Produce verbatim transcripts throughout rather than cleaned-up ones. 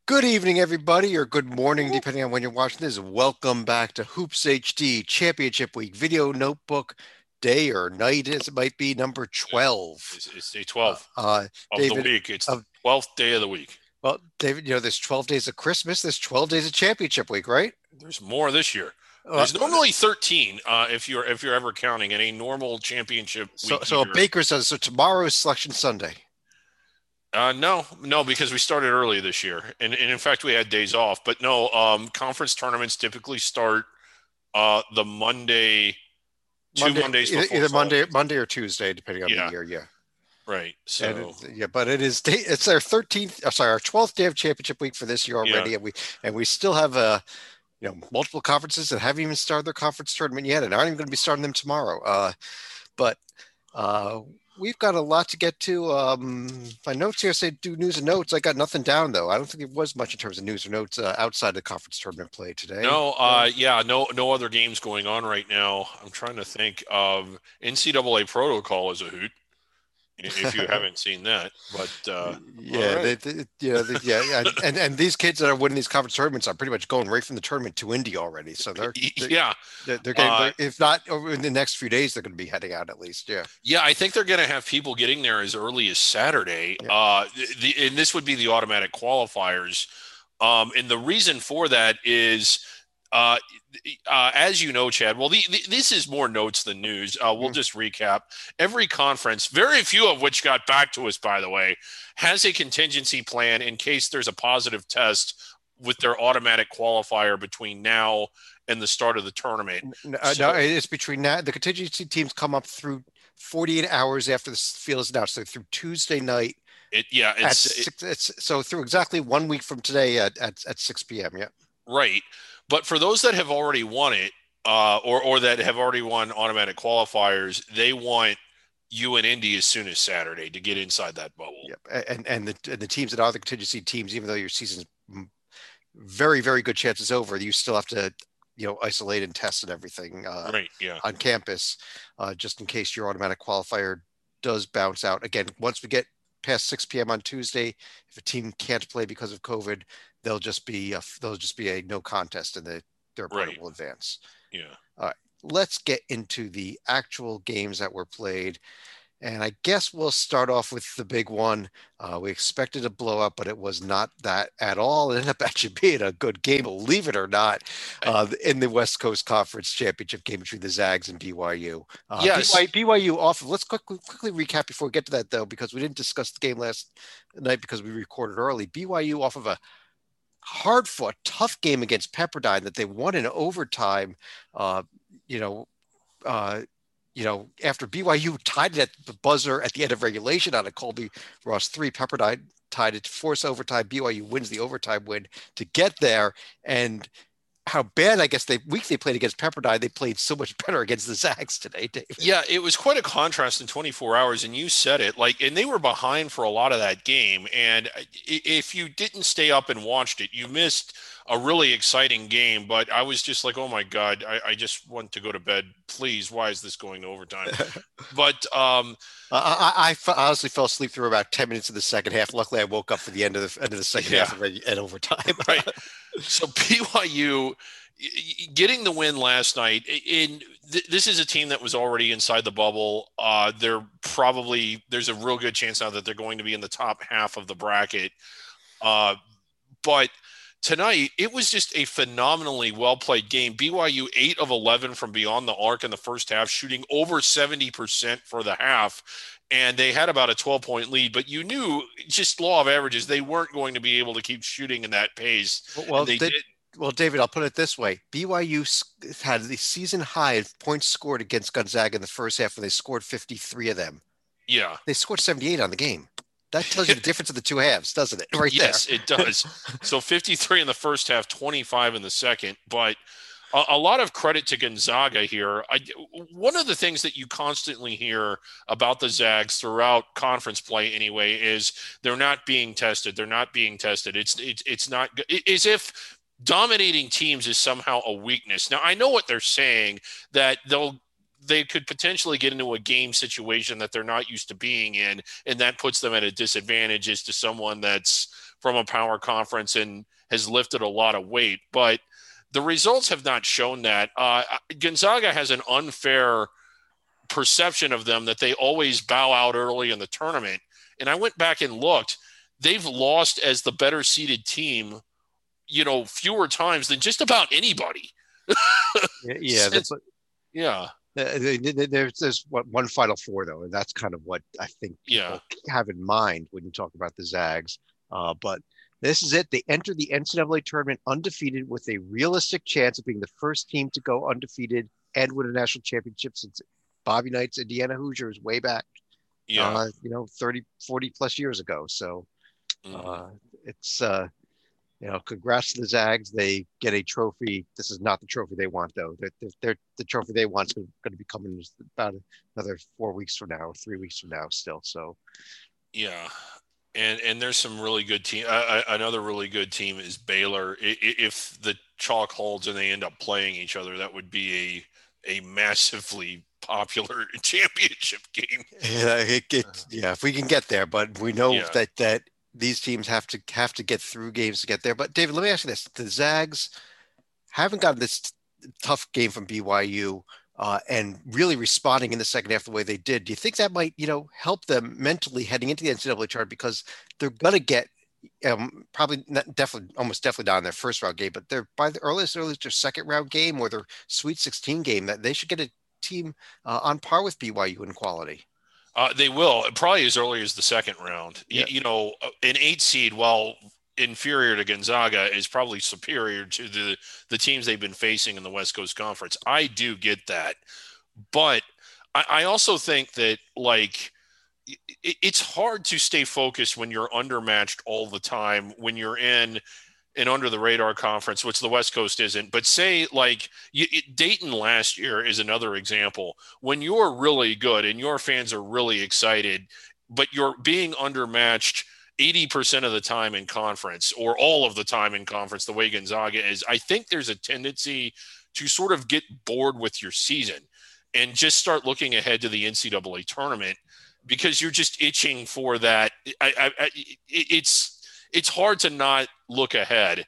Good evening, everybody, or good morning, depending on when you're watching this. Welcome back to Hoops H D Championship Week Video Notebook Day or night, as it might be, number twelve. It's, it's day Uh, twelve uh, of the David, week. It's the uh, twelfth day of the week. well, David, you know, there's twelve days of Christmas, there's twelve days of Championship Week, right? There's more this year. Uh, There's normally thirteen uh, if you're if you're ever counting in a normal championship so, week so a year. baker says, so tomorrow is Selection Sunday. Uh, no, no, because we started early this year, and, and in fact we had days off. But no, um, conference tournaments typically start uh, the Monday, two Monday, Mondays either, before either Monday, Selection. Monday or Tuesday, depending on the Yeah, year. Yeah. right. And So it, yeah, but it is day, it's our thirteenth, uh, sorry, our twelfth day of championship week for this year yeah, already. And we, and we still have a, you know, multiple conferences that haven't even started their conference tournament yet and aren't even going to be starting them tomorrow. Uh, but uh, we've got a lot to get to. Um, my notes here say do news and notes. I got nothing down though. I don't think there was much in terms of news or notes uh, outside the conference tournament play today. no, Uh, uh, yeah, no, no other games going on right now. I'm trying to think of N C double A protocol as a hoot. If you haven't seen that. But uh, all yeah, they, right. they, you know, they, yeah, yeah, and and these kids that are winning these conference tournaments are pretty much going right from the tournament to Indy already. So they're they're, Yeah. they're they're getting, Uh, they're, if not over in the next few days, they're going to be heading out at least. Yeah, yeah, I think they're going to have people getting there as early as Saturday. yeah. Uh, the, and this would be the automatic qualifiers. Um, and the reason for that is, uh, uh, as you know, Chad, well, the, the, this is more notes than news. Uh, we'll Mm. just recap. Every conference, very few of which got back to us, by the way, has a contingency plan in case there's a positive test with their automatic qualifier between now and the start of the tournament. No, uh, no, So it's between that. The contingency teams come up through forty-eight hours after the field is announced. So through Tuesday night it, yeah, at it's it, six. It's so through exactly one week from today at at, at six p m. Yeah. right. But for those that have already won it, uh, or or that have already won automatic qualifiers, they want you and Indy as soon as Saturday to get inside that bubble. Yep. And and the and the teams that are the contingency teams, even though your season's very, very good chances over, you still have to, you know, isolate and test and everything uh, Right. Yeah. on campus, uh, just in case your automatic qualifier does bounce out. Again, once we get past six p m on Tuesday, if a team can't play because of COVID, they'll just be a, they'll just be a no contest, and the, their opponent Right. will advance. Yeah. All right, let's get into the actual games that were played. And I guess we'll start off with the big one. Uh, we expected a blow up, but it was not that at all. It ended up actually being a good game, believe it or not, I, uh, in the West Coast Conference Championship game between the Zags and B Y U. Uh, yes. BYU, B Y U off. Let's quickly quickly recap before we get to that though, because we didn't discuss the game last night because we recorded early. B Y U off of a hard fought, tough game against Pepperdine that they won in overtime. Uh, you know. Uh, you know, after B Y U tied it at the buzzer at the end of regulation on a Colby Ross three, Pepperdine tied it to force overtime. B Y U wins the overtime win to get there. And how bad, I guess, they week they played against Pepperdine, they played so much better against the Zags today, David. Yeah, it was quite a contrast in twenty-four hours, and you said it. Like, and they were behind for a lot of that game. And if you didn't stay up and watched it, you missed a really exciting game. But I was just like, oh my God, I, I just want to go to bed. Please, why is this going to overtime? But um, I, I, I honestly fell asleep through about ten minutes of the second half. Luckily, I woke up for the end of the end of the second yeah, half and, and overtime. right. So B Y U getting the win last night. In th- this is a team that was already inside the bubble. Uh, they're probably there's a real good chance now that they're going to be in the top half of the bracket. Uh, but tonight it was just a phenomenally well played game. B Y U eight of eleven from beyond the arc in the first half, shooting over seventy percent for the half. And they had about a twelve point lead, but you knew just law of averages, they weren't going to be able to keep shooting in that pace. Well, And they they, did. well, David, I'll put it this way: B Y U had the season high of points scored against Gonzaga in the first half, and they scored fifty-three of them. Yeah. They scored seventy-eight on the game. That tells you the difference of the two halves, doesn't it? Right there. Yes, it does. So fifty-three in the first half, twenty-five in the second. But a, a lot of credit to Gonzaga here. I, one of the things that you constantly hear about the Zags throughout conference play, anyway, is they're not being tested. They're not being tested. It's it's it's not as if dominating teams is somehow a weakness. Now I know what they're saying, that they'll they could potentially get into a game situation that they're not used to being in, and that puts them at a disadvantage as to someone that's from a power conference and has lifted a lot of weight. But the results have not shown that. Uh, Gonzaga has an unfair perception of them that they always bow out early in the tournament. And I went back and looked. They've lost as the better seeded team, you know, fewer times than just about anybody. yeah, yeah, Since, yeah. There's, there's what, one Final Four, though, and that's kind of what I think people yeah. have in mind when you talk about the Zags. Uh, but this is it. They enter the N C double A tournament undefeated with a realistic chance of being the first team to go undefeated and win a national championship since Bobby Knight's Indiana Hoosiers way back, yeah. uh, you know, thirty, forty plus years ago. So uh, mm. it's, uh, you know, congrats to the Zags. They get a trophy. This is not the trophy they want, though. They're, they're, the trophy they want is going to be coming in about another four weeks from now, or three weeks from now still. So, yeah. And and there's some really good team. Uh, another really good team is Baylor. If the chalk holds and they end up playing each other, that would be a a massively popular championship game. Yeah, it, it, yeah, if we can get there, but we know yeah. that that these teams have to have to get through games to get there. But David, let me ask you this: the Zags haven't gotten this t- tough game from B Y U. Uh, and really responding in the second half the way they did. Do you think that might, you know, help them mentally heading into the N C double A tournament, because they're going to get um, probably not, definitely, almost definitely not in their first round game, but they're by the earliest, earliest their second round game or their Sweet sixteen game, that they should get a team uh, on par with B Y U in quality. Uh, they will, probably as early as the second round. Yeah. You, you know, an eight seed, while inferior to Gonzaga, is probably superior to the the teams they've been facing in the West Coast Conference. I do get that, but I, I also think that, like, it, it's hard to stay focused when you're undermatched all the time, when you're in an under the radar conference, which the West Coast isn't. But say, like, you, it, Dayton last year is another example. When you're really good and your fans are really excited, but you're being undermatched eighty percent of the time in conference, or all of the time in conference, the way Gonzaga is, I think there's a tendency to sort of get bored with your season and just start looking ahead to the N C double A tournament, because you're just itching for that. I, I, I, it's, it's hard to not look ahead.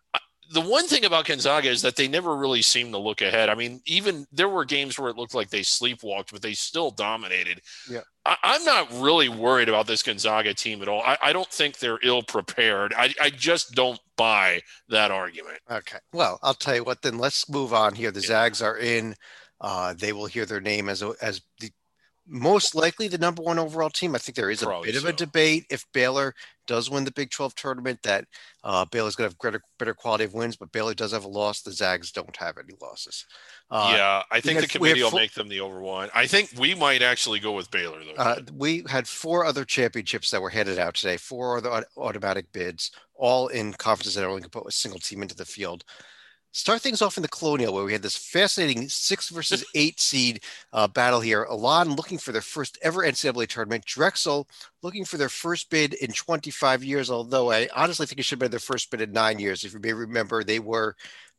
The one thing about Gonzaga is that they never really seem to look ahead. I mean, even there were games where it looked like they sleepwalked, but they still dominated. Yeah. I, I'm not really worried about this Gonzaga team at all. I, I don't think they're ill prepared. I, I just don't buy that argument. Okay. Well, I'll tell you what, then let's move on here. The yeah. Zags are in. Uh, they will hear their name as, a, as the most likely the number one overall team. I think there is Probably a bit so. of a debate if Baylor does win the Big twelve tournament, that uh, Baylor's going to have greater, better quality of wins, but Baylor does have a loss. The Zags don't have any losses. Uh, yeah, I think had, the committee will four, make them the over one. I think we might actually go with Baylor, though. Uh, we had four other championships that were handed out today, four other automatic bids, all in conferences that only could put a single team into the field. Start things off in the Colonial, where we had this fascinating six versus eight seed uh, battle here. Elan looking for their first ever N C double A tournament. Drexel looking for their first bid in twenty-five years, although I honestly think it should have been their first bid in nine years. If you may remember, they were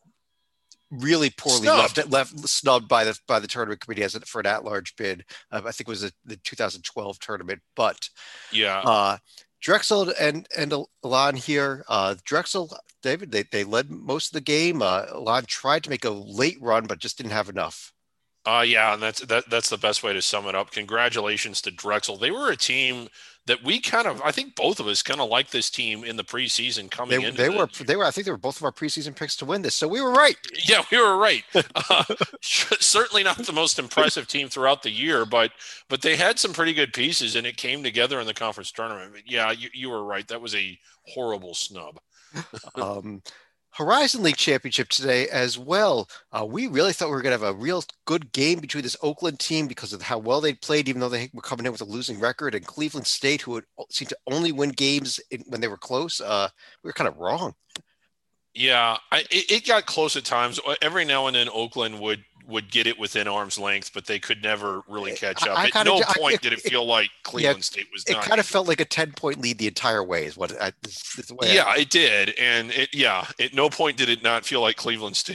really poorly snubbed. left left snubbed by the by the tournament committee as a, for an at-large bid. Uh, I think it was a, the two thousand twelve tournament. But yeah, uh, Drexel and and Elan here. Uh, Drexel, David, they, they led most of the game. Uh, Elan tried to make a late run, but just didn't have enough. Uh, yeah, and that's that, that's the best way to sum it up. Congratulations to Drexel. They were a team that we kind of, I think both of us kind of liked this team in the preseason coming in. They, they were, they were, I think they were both of our preseason picks to win this. So we were right. Yeah, we were right. Uh, certainly not the most impressive team throughout the year, but, but they had some pretty good pieces and it came together in the conference tournament. But yeah, you, you were right. That was a horrible snub. um, Horizon League Championship today as well. Uh, we really thought we were going to have a real good game between this Oakland team because of how well they played, even though they were coming in with a losing record, and Cleveland State, who would seem to only win games in, when they were close. Uh, we were kind of wrong. Yeah, I, it, it got close at times. Every now and then Oakland would would get it within arm's length, but they could never really catch up. I, I At no of, point I, it, did it feel like Cleveland yeah, State was it not. It kind of felt like a ten-point lead the entire way is what I, is the way Yeah, I, it did. And it yeah, at no point did it not feel like Cleveland State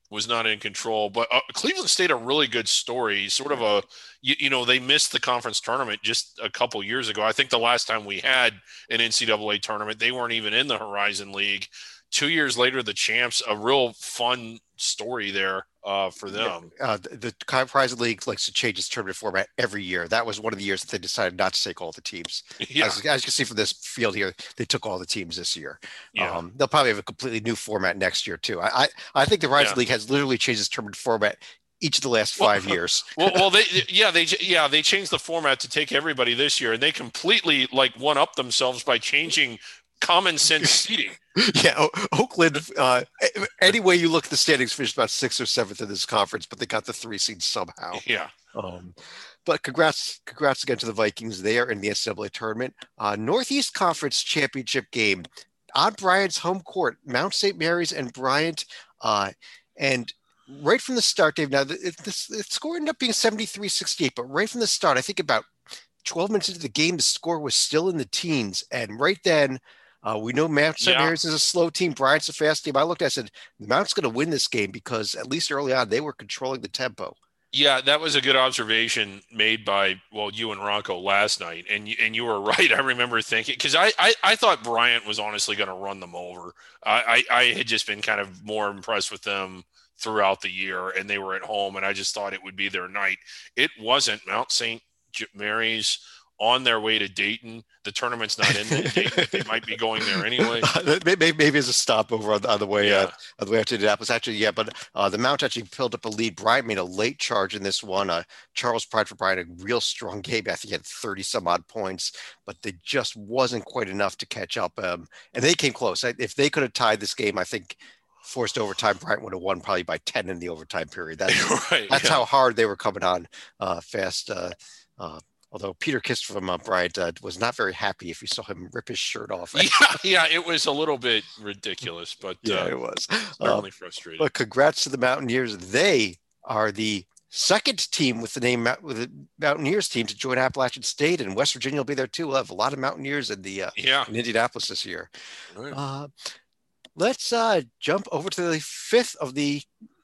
was not in control. But uh, Cleveland State, a really good story, sort of a, you, you know, they missed the conference tournament just a couple years ago. I think the last time we had an N C double A tournament, they weren't even in the Horizon League. Two years later, the champs, a real fun story there uh, for them. Yeah. Uh, the, the Horizon League likes to change its tournament format every year. That was one of the years that they decided not to take all the teams. Yeah. As, as you can see from this field here, they took all the teams this year. Yeah. Um, they'll probably have a completely new format next year too. I I, I think the Horizon Yeah. League has literally changed its tournament format each of the last five well, years. well, well, they yeah they yeah they changed the format to take everybody this year, and they completely like one up themselves by changing common sense seating. Yeah, o- Oakland. Uh, any way you look at the standings, finished about sixth or seventh in this conference, but they got the three seeds somehow. Yeah. Um, but congrats, congrats again to the Vikings there in the N C double A tournament. Uh, Northeast Conference Championship game on Bryant's home court, Mount Saint Mary's and Bryant. Uh, and right from the start, Dave, now the, it, this, the score ended up being seventy-three sixty-eight, but right from the start, I think about twelve minutes into the game, the score was still in the teens. And right then, uh, we know Mount Saint Yeah. Mary's is a slow team. Bryant's a fast team. I looked at it, I said, Mount's going to win this game because at least early on, they were controlling the tempo. Yeah, that was a good observation made by, well, you and Rocco last night. And you, and you were right. I remember thinking, because I, I, I thought Bryant was honestly going to run them over. I, I, I had just been kind of more impressed with them throughout the year, and they were at home, and I just thought it would be their night. It wasn't. Mount Saint Mary's on their way to Dayton. The tournament's not in Dayton, but they might be going there anyway. maybe, maybe as a stopover on the, on the way Yeah. uh, on the way out to Indianapolis. Actually, yeah, but uh, the Mount actually built up a lead. Bryant made a late charge in this one. Uh, Charles Pride for Bryant, a real strong game. I think he had thirty some odd points, but they just wasn't quite enough to catch up. Um, and they came close. If they could have tied this game, I think forced overtime, Bryant would have won probably by ten in the overtime period. That's, Right, that's yeah. how hard they were coming on uh, fast. Uh, uh, Although Peter Kist from uh, Bryant uh, was not very happy if you saw him rip his shirt off. Yeah, yeah, it was a little bit ridiculous, but Yeah, uh, it was. certainly Uh, frustrating. but congrats to the Mountaineers. They are the second team with the name with the Mountaineers team to join Appalachian State, and West Virginia will be there too. We'll have a lot of Mountaineers in the uh, Yeah. in Indianapolis this year. Right. Uh, let's uh, jump over to the fifth of the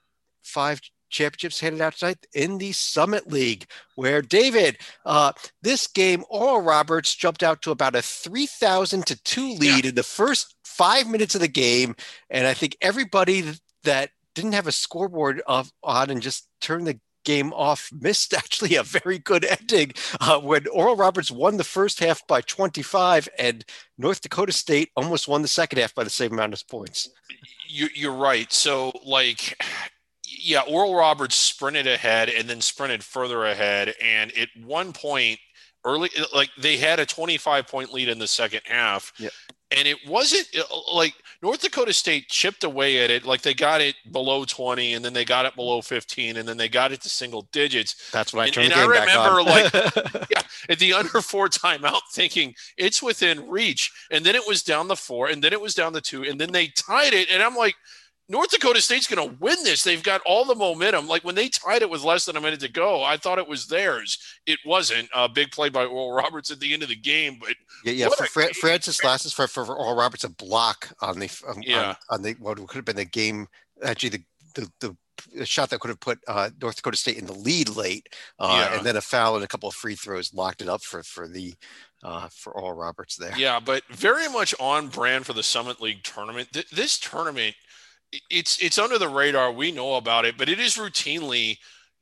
five championships handed out tonight in the Summit League, where David, uh, this game, Oral Roberts jumped out to about a three thousand to two lead Yeah. in the first five minutes of the game. And I think everybody that didn't have a scoreboard of, on and just turned the game off missed actually a very good ending uh, when Oral Roberts won the first half by twenty-five and North Dakota State almost won the second half by the same amount of points. You, you're right. So, like, yeah, Oral Roberts sprinted ahead and then sprinted further ahead. And at one point, early, like, they had a twenty-five point lead in the second half. Yeah. And it wasn't like North Dakota State chipped away at it. Like, they got it below twenty, and then they got it below fifteen, and then they got it to single digits. That's when I And, turned and the game I remember, back on. like, yeah, at the under four timeout, thinking it's within reach. And then it was down the four, and then it was down the two, and then they tied it. And I'm like, North Dakota State's going to win this. They've got all the momentum. Like, when they tied it with less than a minute to go, I thought it was theirs. It wasn't. A big play by Oral Roberts at the end of the game, but Yeah, yeah. what For a Fra- game. Francis Lasses for, for for Oral Roberts a block on the um, Yeah. on, on the what could have been the game. Actually, the the, the the shot that could have put uh, North Dakota State in the lead late, uh, Yeah. and then a foul and a couple of free throws locked it up for for the uh, for Oral Roberts there. Yeah, but very much on brand for the Summit League tournament. Th- this tournament, i- it's it's under the radar. We know about it, but it is routinely.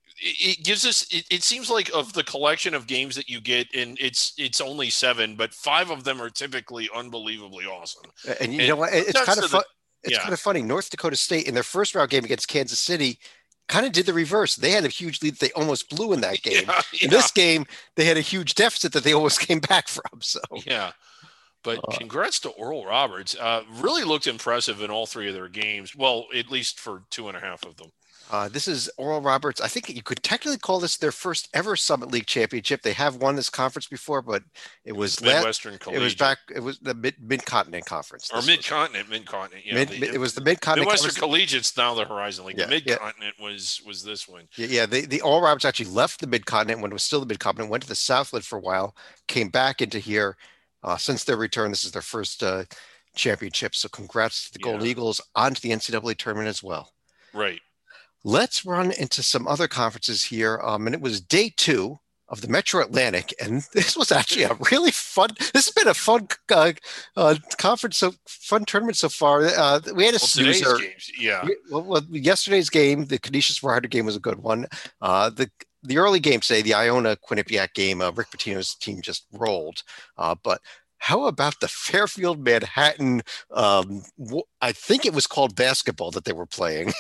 It it gives us. It, it seems like of the collection of games that you get, and it's it's only seven, but five of them are typically unbelievably awesome. And you And know what? It- It's that's kind of to the- fun. It's yeah. kind of funny. North Dakota State in their first round game against Kansas City kind of did the reverse. They had a huge lead that they almost blew in that game. Yeah, In yeah. this game, they had a huge deficit that they almost came back from. So Yeah. But Uh, congrats to Oral Roberts. Uh, really looked impressive in all three of their games. Well, at least for two and a half of them. Uh, this is Oral Roberts. I think you could technically call this their first ever Summit League championship. They have won this conference before, but it was la- Midwestern it Collegiate. was back. It was the mid mid continent conference. or This mid was- continent, mid continent. Yeah, mid, the- mid- it was the mid continent. Midwestern Collegiate's now the Horizon League. Yeah, the yeah. mid continent was was this one. Yeah, yeah. The the Oral Roberts actually left the mid continent when it was still the mid continent. Went to the Southland for a while. Came back into here. Uh, since their return, this is their first uh, championship. So congrats to the Golden Yeah. Eagles onto the N C double A tournament as well. Right. Let's run into some other conferences here. Um, and it was day two of the Metro Atlantic, and this was actually a really fun. This has been a fun uh, uh, conference, so fun tournament so far. Uh, we had a Well, today's snoozer. games, yeah, We, well, well, yesterday's game, the Canisius Rider game, was a good one. Uh, the the early game today, the Iona Quinnipiac game, uh, Rick Pitino's team just rolled. Uh, but how about the Fairfield Manhattan? Um, w- I think it was called basketball that they were playing.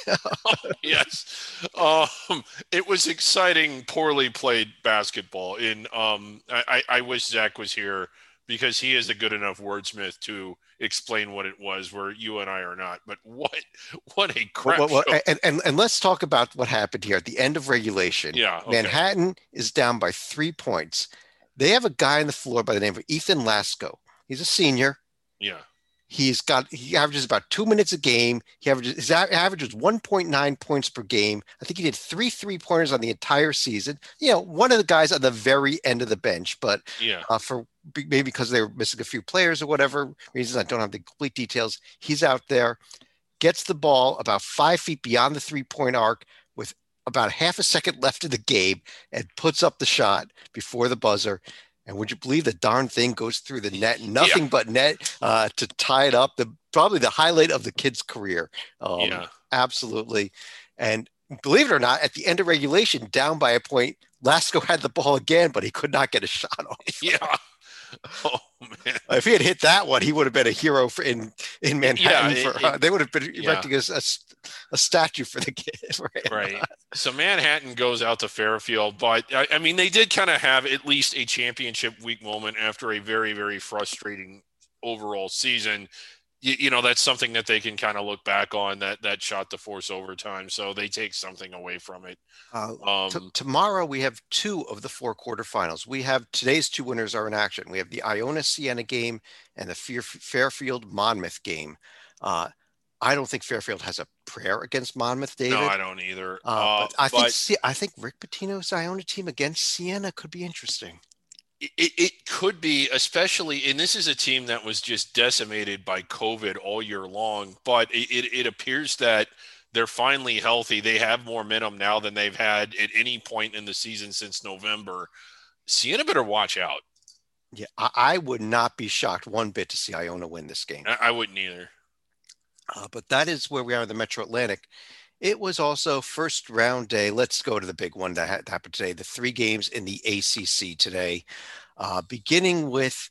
yes. Um, it was exciting, poorly played basketball. In um, I, I wish Zach was here because he is a good enough wordsmith to explain what it was, where you and I are not. But what what a Well, crap well, well, show! and, and and let's talk about what happened here at the end of regulation. Yeah. Okay. Manhattan is down by three points. They have a guy on the floor by the name of Ethan Lasco. He's a senior. Yeah. He's got he averages about two minutes a game. He averages his average is one point nine points per game. I think he did three three pointers on the entire season. You know, one of the guys on the very end of the bench, but Yeah. uh, for maybe because they were missing a few players or whatever reasons, I don't have the complete details. He's out there, gets the ball about five feet beyond the three point arc with about half a second left in the game and puts up the shot before the buzzer. And would you believe the darn thing goes through the net? Yeah. Nothing but net uh, to tie it up. The probably the highlight of the kid's career. Um, Yeah. Absolutely. And believe it or not, at the end of regulation, down by a point, Lasco had the ball again, but he could not get a shot off. Yeah. Oh man. If he had hit that one, he would have been a hero for, in in Manhattan. Yeah. For It, uh, it, they would have been yeah. erecting a, a, a statue for the kid. Right. Right. So Manhattan goes out to Fairfield, but I, I mean, they did kind of have at least a championship week moment after a very, very frustrating overall season. You, you know, that's something that they can kind of look back on, that that shot to force overtime. So they take something away from it. Uh, t- Um, tomorrow we have two of the four quarterfinals. We have today's two winners are in action. We have the Iona Siena game and the Fair- Fairfield Monmouth game. Uh, I don't think Fairfield has a prayer against Monmouth, no, I David. don't either. Uh, Uh, but I think but Se- I think Rick Pitino's Iona team against Siena could be interesting. it, it could be, especially, and this is a team that was just decimated by COVID all year long, but it, it, it appears that they're finally healthy. They have more momentum now than they've had at any point in the season since November. Siena better watch out. Yeah, I, I would not be shocked one bit to see Iona win this game. I, I wouldn't either. Uh, but that is where we are in the Metro Atlantic. It was also first round day. Let's go to the big one that ha- happened today. The three games in the A C C today, uh, beginning with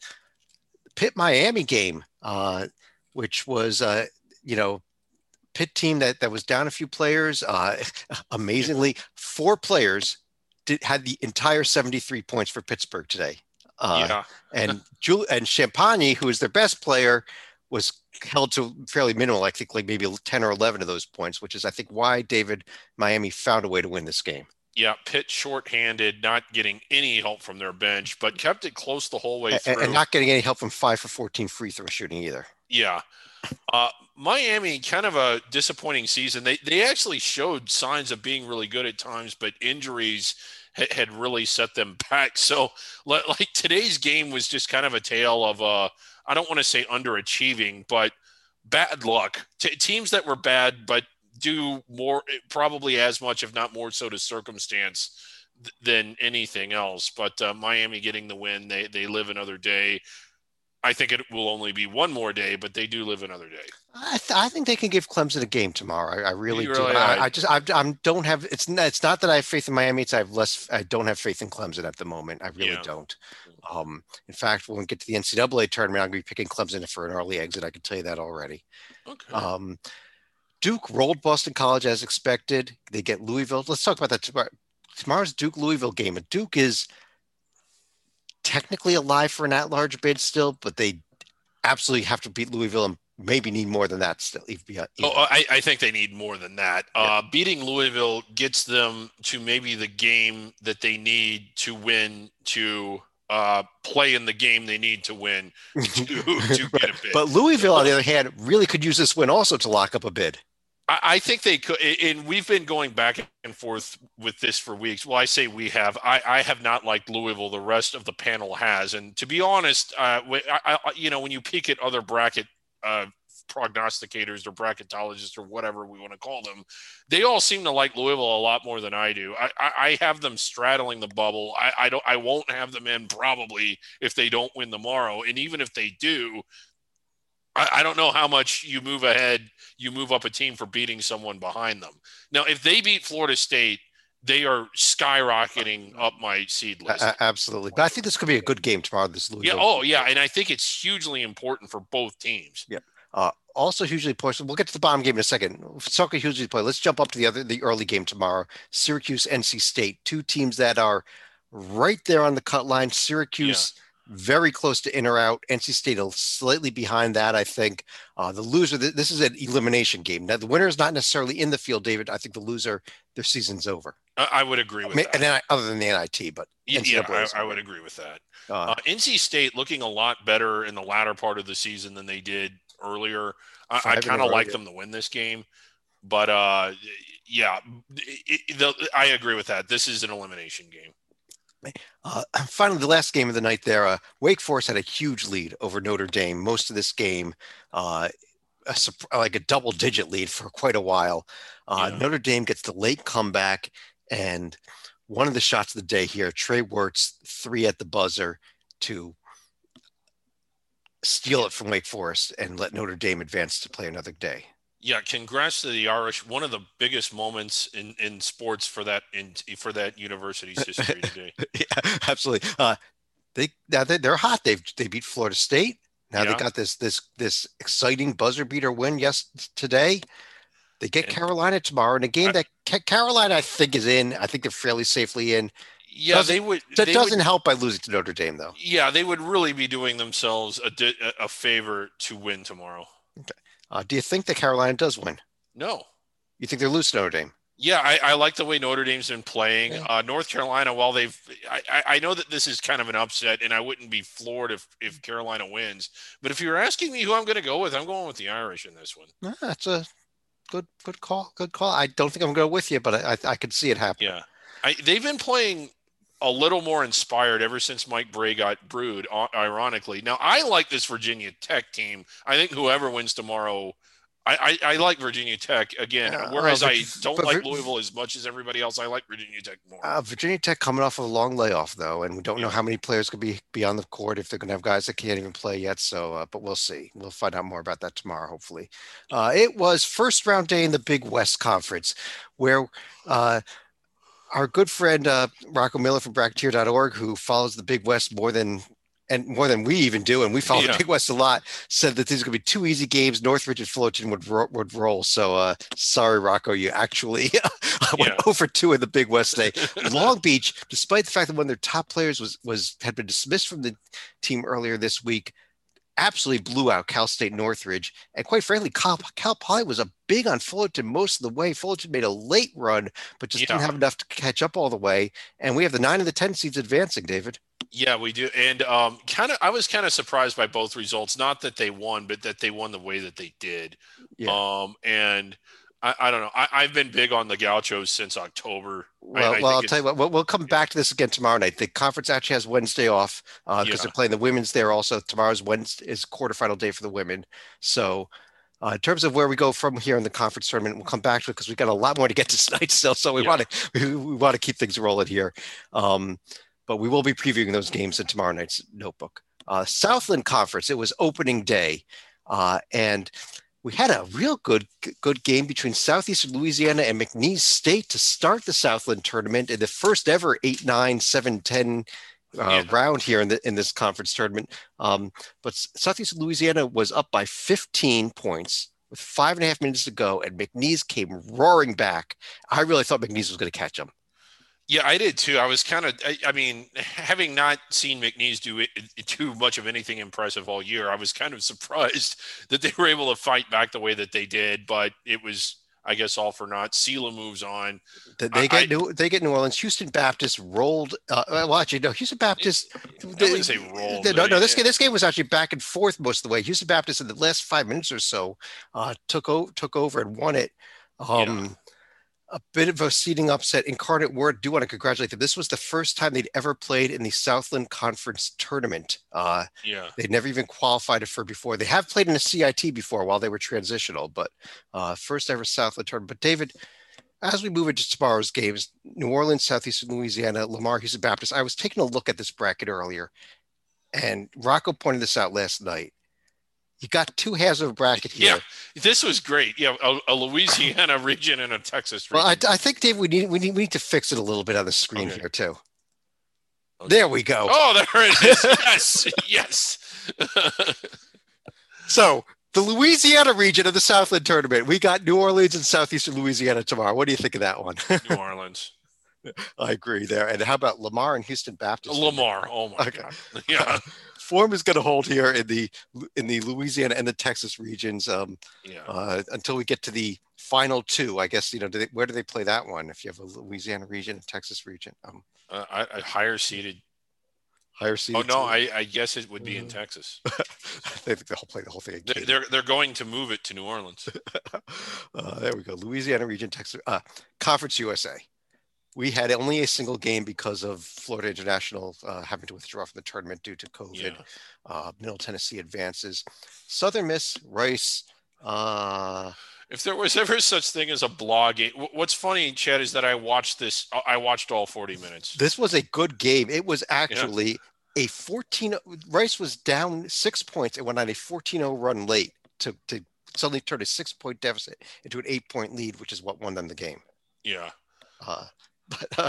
Pitt Miami game, uh, which was, uh, you know, Pitt team that, that was down a few players. Uh, amazingly, four players did, had the entire seventy-three points for Pittsburgh today. Uh, Yeah. and Jul- and Champagne, who is their best player, was held to fairly minimal. I think like maybe ten or eleven of those points, which is I think why David Miami found a way to win this game. Yeah, Pitt shorthanded, not getting any help from their bench, but kept it close the whole way And, through. and not getting any help from five for fourteen free throw shooting either. Yeah. Uh, Miami, kind of a disappointing season. They they actually showed signs of being really good at times, but injuries ha- had really set them back. So, like, like today's game was just kind of a tale of, uh, I don't want to say underachieving, but bad luck. T- teams that were bad, but do more, probably as much, if not more so, to circumstance th- than anything else. But uh, Miami getting the win, they they live another day. I think it will only be one more day, but they do live another day. I, th- I think they can give Clemson a game tomorrow. I, I really You do. really- I, I- I just I, I don't have it's not, it's not that I have faith in Miami. It's I have less. I don't have faith in Clemson at the moment. I really Yeah. don't. Um, in fact, when we get to the N C double A tournament, I'm going to be picking Clemson for an early exit. I can tell you that already. Okay. Um, Duke rolled Boston College as expected. They get Louisville. Let's talk about that tomorrow. Tomorrow's Duke Louisville game. And Duke is technically alive for an at-large bid still, but they absolutely have to beat Louisville and maybe need more than that still. Even, Oh, I, I think they need more than that. Uh, beating Louisville gets them to maybe the game that they need to win, to uh, play in the game they need to win to, to get a bid. But Louisville, on the other hand, really could use this win also to lock up a bid. I, I think they could, and we've been going back and forth with this for weeks. Well, I say we have. I, I have not liked Louisville. The rest of the panel has, and to be honest, uh, I, I, you know, when you peek at other bracket uh, prognosticators or bracketologists or whatever we want to call them, they all seem to like Louisville a lot more than I do. I, I, I have them straddling the bubble. I, I don't. I won't have them in probably if they don't win tomorrow. And even if they do, I, I don't know how much you move ahead. You move up a team for beating someone behind them. Now, if they beat Florida State, they are skyrocketing up my seed list. Uh, absolutely. But I think this could be a good game tomorrow. This Louisville. Yeah. Oh, yeah. And I think it's hugely important for both teams. Yeah. Uh, also hugely important. We'll get to the bottom game in a second. Soccer hugely important. Let's jump up to the other, the early game tomorrow. Syracuse, N C State, two teams that are right there on the cut line. Syracuse, yeah, very close to in or out. N C State slightly behind that, I think. Uh, the loser, this is an elimination game. Now, the winner is not necessarily in the field, David. I think the loser, their season's over. I would agree with I mean, that. And then I, other than the N I T, but yeah, I, I would agree with that. Uh, uh, N C State looking a lot better in the latter part of the season than they did earlier. I, I kind of like them to win this game, but uh, yeah, it, it, the, I agree with that. This is an elimination game. Uh, finally, the last game of the night there, uh, Wake Forest had a huge lead over Notre Dame. Most of this game, uh, a, like a double-digit lead for quite a while. Uh, yeah. Notre Dame gets the late comeback, and one of the shots of the day here, Trey Wertz, three at the buzzer to steal it from Wake Forest and let Notre Dame advance to play another day. Yeah, congrats to the Irish. One of the biggest moments in, in sports for that in for that university's history today. Yeah, absolutely. Uh, they now they, they're hot. They've they beat Florida State. Now yeah. they got this this this exciting buzzer beater win yes today. They get and, Carolina tomorrow in a game I, that Carolina I think is in. I think they're fairly safely in. Yeah, doesn't, they would. That they doesn't would, help by losing to Notre Dame, though. Yeah, they would really be doing themselves a, a favor to win tomorrow. Okay. Uh, do you think that Carolina does win? No. You think they're lose to Notre Dame? Yeah, I, I like the way Notre Dame's been playing. Yeah. Uh, North Carolina, while they've, I, I know that this is kind of an upset, and I wouldn't be floored if, if Carolina wins. But if you're asking me who I'm going to go with, I'm going with the Irish in this one. Ah, that's a good good call. Good call. I don't think I'm going to go with you, but I, I, I could see it happen. Yeah, I, they've been playing a little more inspired ever since Mike Bray got brewed, ironically. Now, I like this Virginia Tech team. I think whoever wins tomorrow, I, I, I like Virginia Tech again, uh, whereas uh, I don't but, like Louisville as much as everybody else. I like Virginia Tech more. Uh, Virginia Tech coming off of a long layoff, though, and we don't yeah. know how many players could be, be on the court, if they're going to have guys that can't even play yet. So, uh, but we'll see. We'll find out more about that tomorrow, hopefully. Uh, it was first round day in the Big West Conference, where uh, our good friend uh, Rocco Miller from Bracketeer dot org, who follows the Big West more than and more than we even do, and we follow yeah. the Big West a lot, said that these are going to be two easy games. Northridge and Fullerton would ro- would roll. So uh, sorry, Rocco, you actually went yeah. over two in the Big West today. Long Beach, despite the fact that one of their top players was was had been dismissed from the team earlier this week, absolutely blew out Cal State Northridge. And quite frankly, Cal, Cal Poly was a big on Fullerton most of the way. Fullerton made a late run, but just yeah. didn't have enough to catch up all the way. And we have the nine and the ten seeds advancing, David. Yeah, we do. And um, kind of, I was kind of surprised by both results. Not that they won, but that they won the way that they did. Yeah. Um, and I, I don't know. I, I've been big on the Gauchos since October. Well, I, I well I'll tell you what, we'll, we'll come back to this again tomorrow night. The conference actually has Wednesday off because uh, yeah. they're playing the women's there also. Tomorrow's Wednesday is quarterfinal day for the women. So uh, in terms of where we go from here in the conference tournament, we'll come back to it because we've got a lot more to get to tonight still. So we yeah. want to we, we want to keep things rolling here. Um, but we will be previewing those games in tomorrow night's notebook. Uh, Southland Conference, it was opening day. Uh, and we had a real good good game between Southeastern Louisiana and McNeese State to start the Southland tournament in the first ever eight nine, seven ten uh, yeah. round here in the in this conference tournament. Um, but Southeastern Louisiana was up by fifteen points with five and a half minutes to go, and McNeese came roaring back. I really thought McNeese was going to catch them. Yeah, I did too. I was kind of, I, I mean, having not seen McNeese do it, too much of anything impressive all year, I was kind of surprised that they were able to fight back the way that they did. But it was, I guess, all for naught. Sela moves on. They get I, New, they get New Orleans. Houston Baptist rolled. Uh, well, actually, no. Houston Baptist. I wouldn't say rolled. They, no, no. This game, this game was actually back and forth most of the way. Houston Baptist in the last five minutes or so uh, took o- took over and won it. Um, yeah. a bit of a seeding upset. Incarnate Word, do want to congratulate them. This was the first time they'd ever played in the Southland Conference tournament. Uh, Yeah. they'd never even qualified for before. They have played in a C I T before while they were transitional, but uh, first ever Southland tournament. But David, as we move into tomorrow's games, New Orleans, Southeastern Louisiana, Lamar, Houston Baptist, I was taking a look at this bracket earlier, and Rocco pointed this out last night. You got two halves of a bracket here. Yeah, this was great. Yeah, a, a Louisiana region and a Texas region. Well, I, I think, Dave, we need we need we need to fix it a little bit on the screen Okay. here too. Okay. There we go. Oh, there it is. Yes, yes. So the Louisiana region of the Southland tournament, we got New Orleans and Southeastern Louisiana tomorrow. What do you think of that one? New Orleans. I agree there. And how about Lamar and Houston Baptist? Lamar. Oh my Okay. God. Yeah. Form is going to hold here in the in the Louisiana and the Texas regions um, Yeah. uh, until we get to the final two. I guess, you know, do they, where do they play that one? If you have a Louisiana region and Texas region, um, Uh, I, I higher seated. higher seed. Oh no, I, I guess it would be in Texas. They think they'll play the whole thing They're, again. they're they're going to move it to New Orleans. uh, there we go. Louisiana region, Texas, uh, Conference U S A. We had only a single game because of Florida International uh, having to withdraw from the tournament due to COVID. Yeah. Uh, Middle Tennessee advances. Southern Miss, Rice. Uh, If there was ever such thing as a blog game, what's funny, Chad, is that I watched this. I watched all forty minutes. this was a good game. It was actually yeah. a fourteen. Rice was down six points and went on a fourteen oh run late to, to suddenly turn a six point deficit into an eight point lead, which is what won them the game. Yeah. Uh, but uh,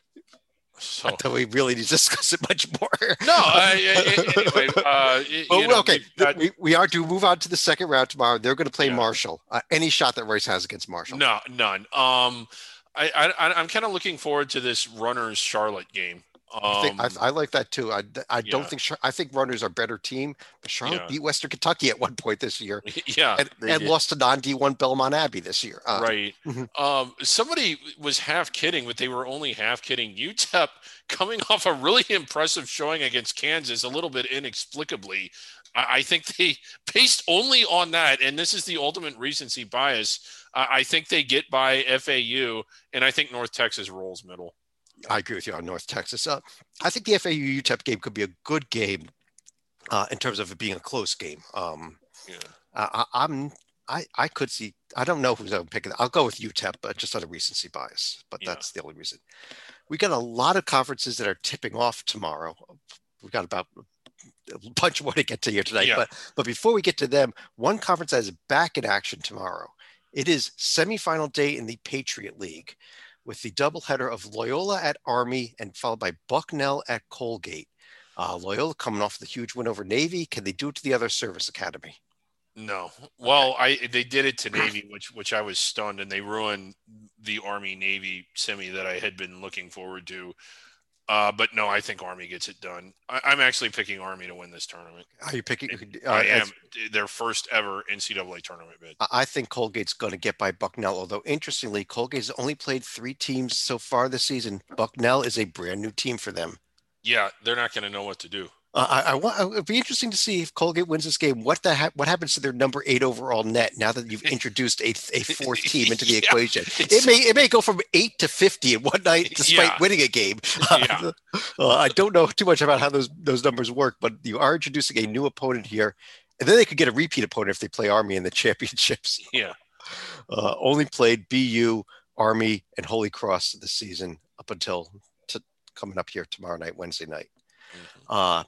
so until we really need to discuss it much more. No, I, anyway. Uh, well, you know, okay, got, we, we are to move on to the second round tomorrow. They're going to play yeah. Marshall. Uh, any shot that Rice has against Marshall? No, none. Um, I, I I'm kind of looking forward to this Runners Charlotte game. Um, I, think, I, I like that too. I, I don't yeah. think I think Runners are a better team, but Charlotte Yeah. beat Western Kentucky at one point this year. Yeah, and, and lost to non D one Belmont Abbey this year. Uh, right. Mhm. Um, somebody was half kidding, but they were only half kidding. U T E P coming off a really impressive showing against Kansas, a little bit inexplicably. I, I think they based only on that, and this is the ultimate recency bias. Uh, I think they get by F A U, and I think North Texas rolls middle. I agree with you on North Texas. Uh, I think the F A U U T E P game could be a good game uh, in terms of it being a close game. Um, Yeah. I, I'm I I could see. I don't know who's I'm picking. I'll go with U T E P, but just on a recency bias. But Yeah. that's the only reason. We got a lot of conferences that are tipping off tomorrow. We got about a bunch more to get to here tonight. Yeah. But but before we get to them, one conference that is back in action tomorrow. It is semifinal day in the Patriot League, with the doubleheader of Loyola at Army and followed by Bucknell at Colgate. Uh, Loyola coming off the huge win over Navy. Can they do it to the other service academy? No. Well, I they did it to Navy, which which I was stunned, and they ruined the Army Navy semi that I had been looking forward to. Uh, but no, I think Army gets it done. I, I'm actually picking Army to win this tournament. Are you picking? Uh, I am as- their first ever N C double A tournament bid. I think Colgate's going to get by Bucknell, although interestingly, Colgate's only played three teams so far this season. Bucknell is a brand new team for them. Yeah, they're not going to know what to do. Uh, I, I want. It'd be interesting to see if Colgate wins this game. What the ha- what happens to their number eight overall net now that you've introduced a, a fourth team into the Yeah, equation? It it's- may it may go from eight to fifty in one night, despite Yeah. winning a game. Yeah. Uh, I don't know too much about how those those numbers work, but you are introducing a new opponent here, and then they could get a repeat opponent if they play Army in the championships. Yeah. Uh, only played B U, Army, and Holy Cross this season up until t- coming up here tomorrow night, Wednesday night. Mhm. Uh,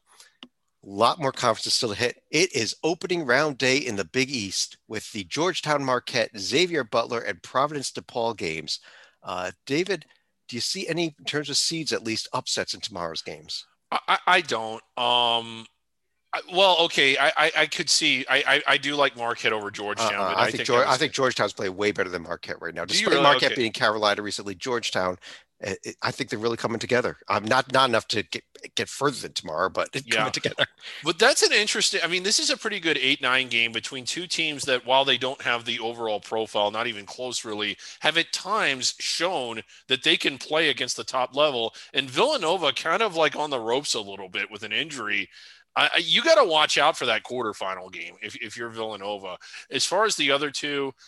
a lot more conferences still to hit. It is opening round day in the Big East with the Georgetown Marquette, Xavier Butler, and Providence DePaul games. Uh, David, do you see any, in terms of seeds, at least upsets in tomorrow's games? I, I- I don't. Um, I, well, okay, I, I, I could see. I, I, I do like Marquette over Georgetown. Uh, but I, I, think, think George, that was- I think Georgetown's playing way better than Marquette right now. Do you Despite really? Marquette Okay. beating Carolina recently, Georgetown, uh, it, I think they're really coming together. I'm not not enough to get, get further than tomorrow, but it's Yeah. coming together. But that's an interesting. I mean, this is a pretty good eight nine game between two teams that, while they don't have the overall profile, not even close really, have at times shown that they can play against the top level. And Villanova kind of like on the ropes a little bit with an injury. I, I- you got to watch out for that quarterfinal game if, if you're Villanova. As far as the other two,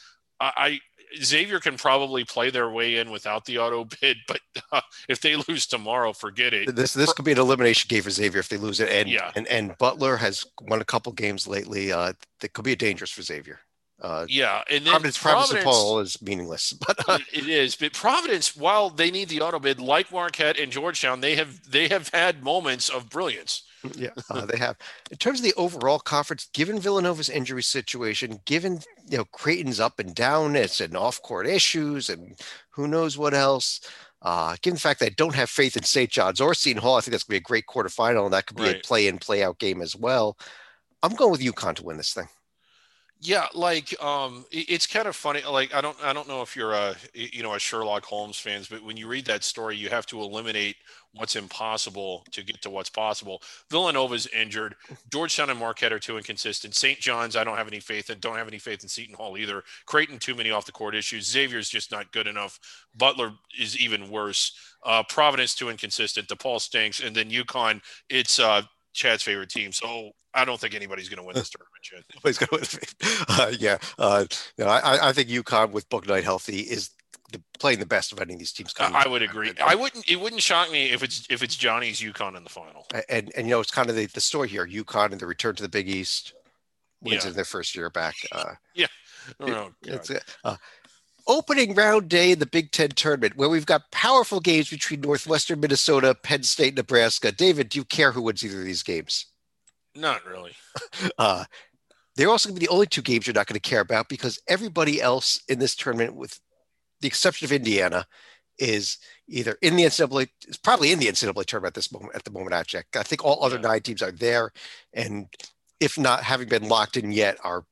I, I Xavier can probably play their way in without the auto bid, but uh, if they lose tomorrow, forget it. This this could be an elimination game for Xavier if they lose it. And Yeah. and and Butler has won a couple games lately. Uh, that could be dangerous for Xavier. Uh, Yeah, and then Providence, Providence, Paul is meaningless, but uh, it is. But Providence, while they need the auto bid, like Marquette and Georgetown, they have they have had moments of brilliance. yeah, uh, they have. In terms of the overall conference, given Villanova's injury situation, given you know Creighton's up and downness and off-court issues, and who knows what else, uh, given the fact that I don't have faith in Saint John's or Seton Hall, I think that's going to be a great quarterfinal, and that could be Right. a play-in, play-out game as well. I'm going with UConn to win this thing. Yeah, like um, it- it's kind of funny. Like I don't, I don't know if you're a, you know, a Sherlock Holmes fans, but when you read that story, you have to eliminate what's impossible to get to what's possible. Villanova's injured. Georgetown and Marquette are too inconsistent. Saint John's, I don't have any faith in. Don't have any faith in Seton Hall either. Creighton, too many off the court issues. Xavier's just not good enough. Butler is even worse. Uh, Providence, too inconsistent. DePaul stinks, and then UConn, it's uh, Chad's favorite team. So I don't think anybody's going to win this tournament, Chad. Nobody's going to win. Uh, yeah, uh, you know, I, I think UConn with Bouknight healthy is the, playing the best of any of these teams. I, I would agree. And, I wouldn't. It wouldn't shock me if it's if it's Johnny's UConn in the final. And and you know, it's kind of the, the story here. UConn and the return to the Big East wins Yeah. in their first year back. Uh, yeah. Oh, it's uh, opening round day in the Big Ten tournament, where we've got powerful games between Northwestern Minnesota, Penn State, Nebraska. David, do you care who wins either of these games? Not really. Uh, they're also going to be the only two games you're not going to care about because everybody else in this tournament, with the exception of Indiana, is either in the N C double A, it's probably in the N C double A tournament at this moment, at the moment I check. I think all other yeah. nine teams are there. And if not having been locked in yet, are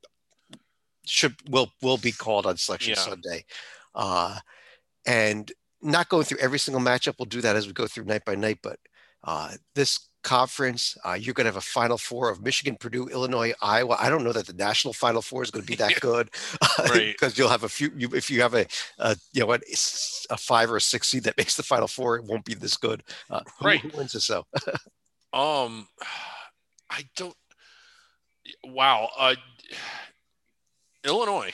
should will will be called on Selection yeah. Sunday. Uh, and not going through every single matchup. We'll do that as we go through night by night. But uh, this conference, uh, you're going to have a Final Four of Michigan, Purdue, Illinois, Iowa. I don't know that the national Final Four is going to be that good because right. you'll have a few. You, if you have a, a you know a, a five or a six seed that makes the Final Four, it won't be this good. Uh, who, right? Who wins this? So, um, I don't. Wow, uh, Illinois.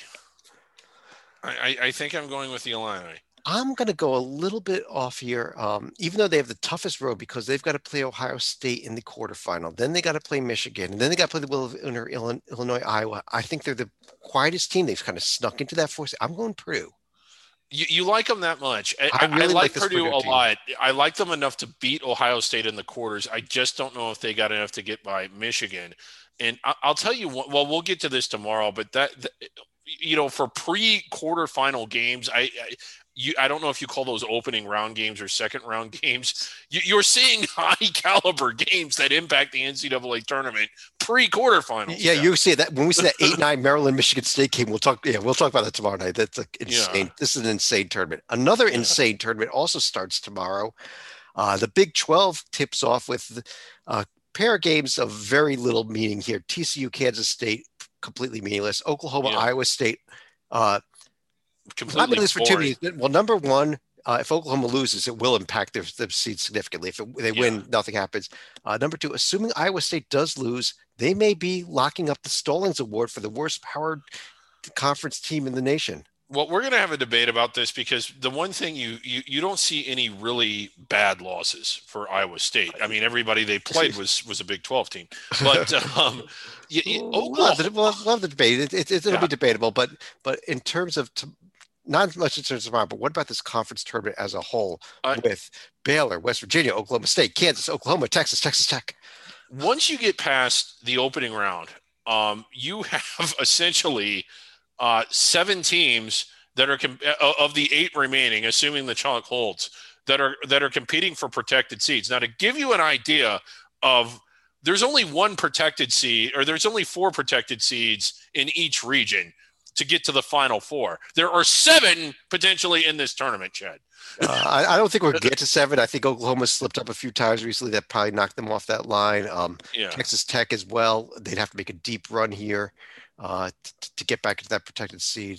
I, I think I'm going with the Illini. I'm going to go a little bit off here, um, even though they have the toughest road because they've got to play Ohio State in the quarterfinal. Then they got to play Michigan, and then they got to play the winner Illinois, Iowa. I think they're the quietest team. They've kind of snuck into that force. I'm going Purdue. You, you like them that much? I, I, really I like, like Purdue, Purdue a team. lot. I like them enough to beat Ohio State in the quarters. I just don't know if they got enough to get by Michigan. And I, I'll tell you what, well, we'll get to this tomorrow, but that, that you know, for pre-quarterfinal games, I, I You, I don't know if you call those opening round games or second round games. You, you're seeing high caliber games that impact the N C double A tournament pre quarterfinals. Yeah, yeah, you see that when we see that eight nine Maryland Michigan State game. We'll talk. Yeah, we'll talk about that tomorrow night. That's like insane. Yeah. This is an insane tournament. Another yeah. insane tournament also starts tomorrow. Uh, the Big twelve tips off with a pair of games of very little meaning here. T C U, Kansas State, completely meaningless. Oklahoma, yeah. Iowa State. Uh, Completely this for two reasons. Well, number one, uh, if Oklahoma loses, it will impact their, their seed significantly. If it, they yeah. win, nothing happens. Uh, number two, assuming Iowa State does lose, they may be locking up the Stallings Award for the worst powered conference team in the nation. Well, we're going to have a debate about this because the one thing you, you you don't see any really bad losses for Iowa State. I mean, everybody they played was was a Big twelve team, but um, you, you, Oklahoma, we'll, have the, we'll have the debate. It, it, it'll yeah. be debatable, but but in terms of t- not much in terms of tomorrow, but what about this conference tournament as a whole uh, with Baylor, West Virginia, Oklahoma State, Kansas, Oklahoma, Texas, Texas Tech? Once you get past the opening round, um, you have essentially uh, seven teams that are com- of the eight remaining, assuming the chalk holds, that are that are competing for protected seeds. Now, to give you an idea of, there's only one protected seed, or there's only four protected seeds in each region to get to the Final Four. There are seven potentially in this tournament, Chad. uh, I, I don't think we'll get to seven. I think Oklahoma slipped up a few times recently. That probably knocked them off that line. Um, yeah. Texas Tech as well. They'd have to make a deep run here uh, t- to get back into that protected seed.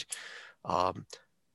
Um,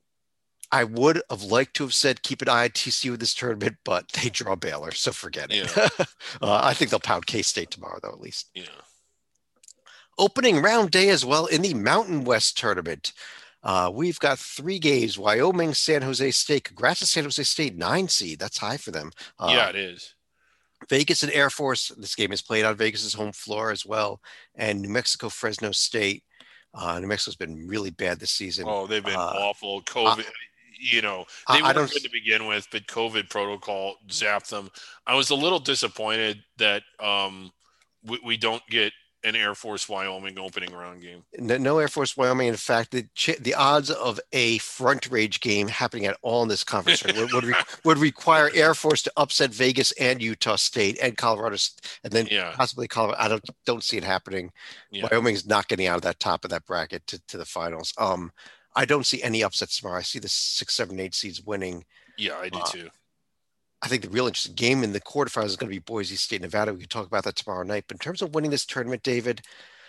I would have liked to have said keep an eye on T C U in this tournament, but they draw Baylor, so forget it. Yeah. uh, I think they'll pound K-State tomorrow, though, at least. Yeah. Opening round day as well in the Mountain West tournament. Uh, we've got three games: Wyoming, San Jose State. Congrats to San Jose State, nine seed. That's high for them. Uh, Yeah, it is. Vegas and Air Force. This game is played on Vegas's home floor as well, and New Mexico, Fresno State. Uh, New Mexico's been really bad this season. Oh, they've been Uh, awful. I, COVID, you know, I, they I weren't don't. good to begin with, but COVID protocol zapped them. I was a little disappointed that um, we, we don't get an Air Force Wyoming opening round game. No, no Air Force Wyoming. In fact, the the odds of a front rage game happening at all in this conference would would, re, would require Air Force to upset Vegas and Utah State and Colorado, and then Yeah, possibly Colorado. I don't don't see it happening. yeah, Wyoming's not getting out of that top of that bracket to, to the finals. Um, I don't see any upsets tomorrow. I see the six, seven, eight seeds winning. yeah. I do Uh, too. I think the real interesting game in the quarterfinals is going to be Boise State, Nevada. We can talk about that tomorrow night. But in terms of winning this tournament, David,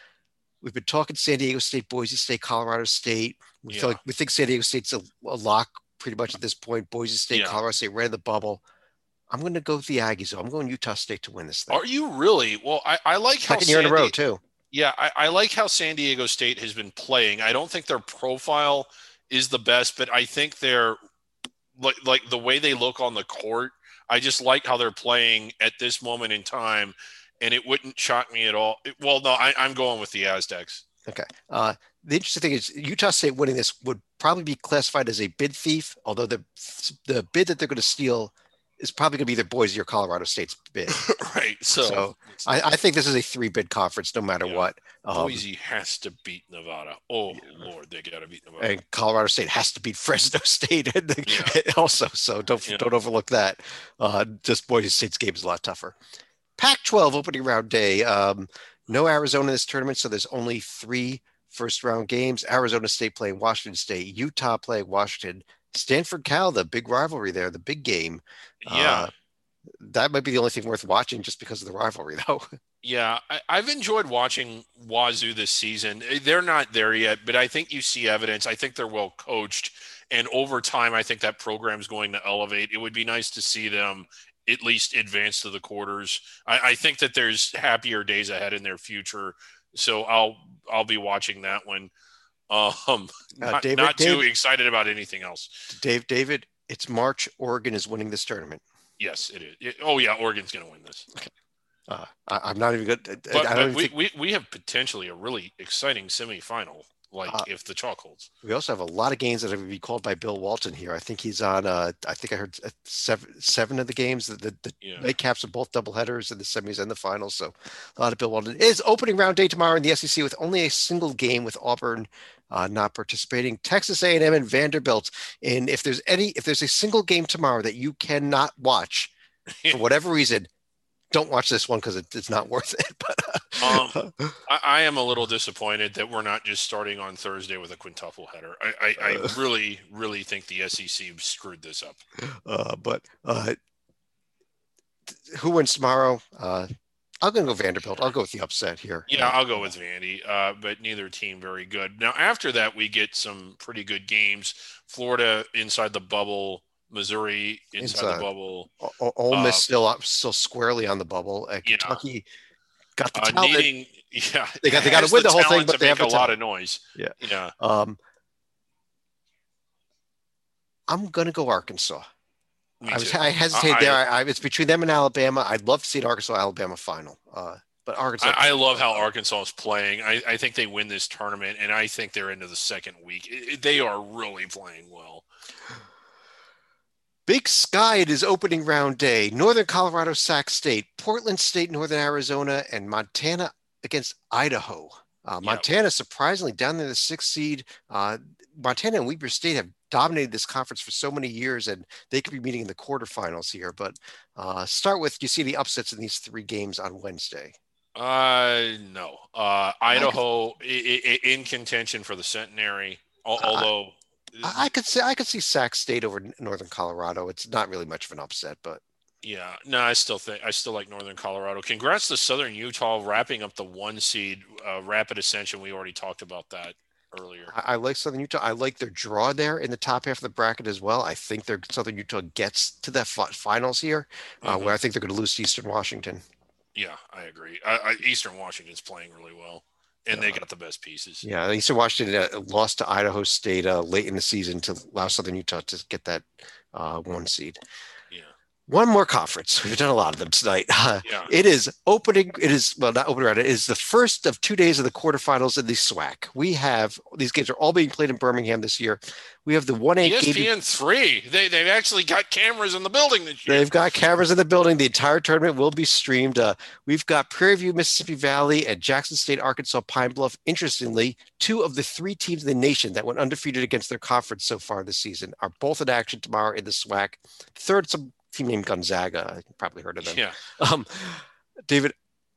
we've been talking San Diego State, Boise State, Colorado State. We feel Yeah, like we think San Diego State's a, a lock pretty much at this point. Boise State, yeah. Colorado State, right in the bubble. I'm going to go with the Aggies. Though. I'm going Utah State to win this thing. Are you really? Well, I, I like how Second year in a San row Di- too. yeah, I, I like how San Diego State has been playing. I don't think their profile is the best, but I think they're like like the way they look on the court. I just like how they're playing at this moment in time, and it wouldn't shock me at all. It- well, no, I, I'm going with the Aztecs. Okay. Uh, the interesting thing is Utah State winning this would probably be classified as a bid thief, although the the bid that they're going to steal is probably going to be either Boise or Colorado State's bid. Right. So, So I, I think this is a three bid conference, no matter yeah, what. Um, Boise has to beat Nevada. Oh Lord, they got to beat Nevada. and Colorado State has to beat Fresno State and Yeah, also. So don't yeah. don't overlook that. Uh, just Boise State's game is a lot tougher. Pac twelve opening round day. Um, no Arizona in this tournament, so there's only three first round games. Arizona State playing Washington State, Utah playing Washington, Stanford Cal, the big rivalry there, the big game. Yeah. Uh, that might be the only thing worth watching just because of the rivalry, though. Yeah, I, I've enjoyed watching Wazoo this season. They're not there yet, but I think you see evidence. I think they're well coached. And over time, I think that program's going to elevate. It would be nice to see them at least advance to the quarters. I, I think that there's happier days ahead in their future. So I'll I'll be watching that one. Um, Uh, not, David, not too Dave, excited about anything else. Dave, David, it's March. Oregon is winning this tournament. Yes, it is. It- oh yeah, Oregon's going to win this. Uh, I, I'm not even good. I, But I don't but even we, think we, we have potentially a really exciting semifinal, like uh, if the chalk holds. we also have a lot of games that are going to be called by Bill Walton here. I think he's on. Uh, I think I heard uh, seven seven of the games. The, the, the Yeah. nightcaps are both doubleheaders in the semis and the finals. So a lot of Bill Walton. It is opening round day tomorrow in the S E C with only a single game with Auburn uh, not participating. Texas A and M and Vanderbilt. And if there's any, if there's a single game tomorrow that you cannot watch for whatever reason, don't watch this one because it, it's not worth it. But Um, I, I am a little disappointed that we're not just starting on Thursday with a quintuple header. I, I, I uh, really, really think the S E C screwed this up. uh, but uh, who wins tomorrow? Uh, I'm going to go Vanderbilt. I'll go with the upset here. Yeah, Uh, I'll go with Vandy, uh, but neither team very good. Now, after that, we get some pretty good games. Florida inside the bubble, Missouri inside inside. the bubble. O- Ole Uh, Miss still up, still squarely on the bubble. Uh, yeah, Kentucky got the uh, talent. needing, yeah, They got they got to has win the the whole thing, talent but to they have make the a lot talent. of noise. Yeah. Yeah, Um, I'm going to go Arkansas. me I was too. I hesitated I, there. I, I, it's between them and Alabama. I'd love to see an Arkansas Alabama final. Uh, but Arkansas. I, I love how Arkansas is playing. I, I think they win this tournament, and I think they're into the second week. It, it- they are really playing well. Big Sky, it is opening round day. Northern Colorado, Sac State, Portland State, Northern Arizona, and Montana against Idaho. Uh, Yeah, Montana, surprisingly, down there, the sixth seed. Uh, Montana and Weber State have dominated this conference for so many years, and they could be meeting in the quarterfinals here. But uh, start with, do you see the upsets in these three games on Wednesday? uh, no. Uh, I could, Idaho i- i- in contention for the centenary, al- I, although I could see I could see Sac State over Northern Colorado. It's not really much of an upset, but yeah, no, I still think I still like Northern Colorado. Congrats to Southern Utah wrapping up the one seed uh, Rapid Ascension. We already talked about that earlier. I, I like Southern Utah. I like their draw there in the top half of the bracket as well. I think their Southern Utah gets to the fi- finals here, uh, Hmm. where I think they're going to lose to Eastern Washington. Yeah, I agree. I, I, Eastern Washington's playing really well. and they got the best pieces. Yeah, Eastern Washington uh, lost to Idaho State uh, late in the season to allow Southern Utah to get that uh, one seed. Yeah. One more conference. We've done a lot of them tonight. Uh, Yeah. It is opening. It is, well, not opening round. It is the first of two days of the quarterfinals in the SWAC. We have, these games are all being played in Birmingham this year. We have the one A E S P N three. They, they've actually got cameras in the building this year. They've got cameras in the building. The entire tournament will be streamed. Uh, we've got Prairie View, Mississippi Valley, and Jackson State, Arkansas, Pine Bluff. Interestingly, two of the three teams in the nation that went undefeated against their conference so far this season are both in action tomorrow in the SWAC. Third, some team named Gonzaga. You've probably heard of them. Yeah. Um, David,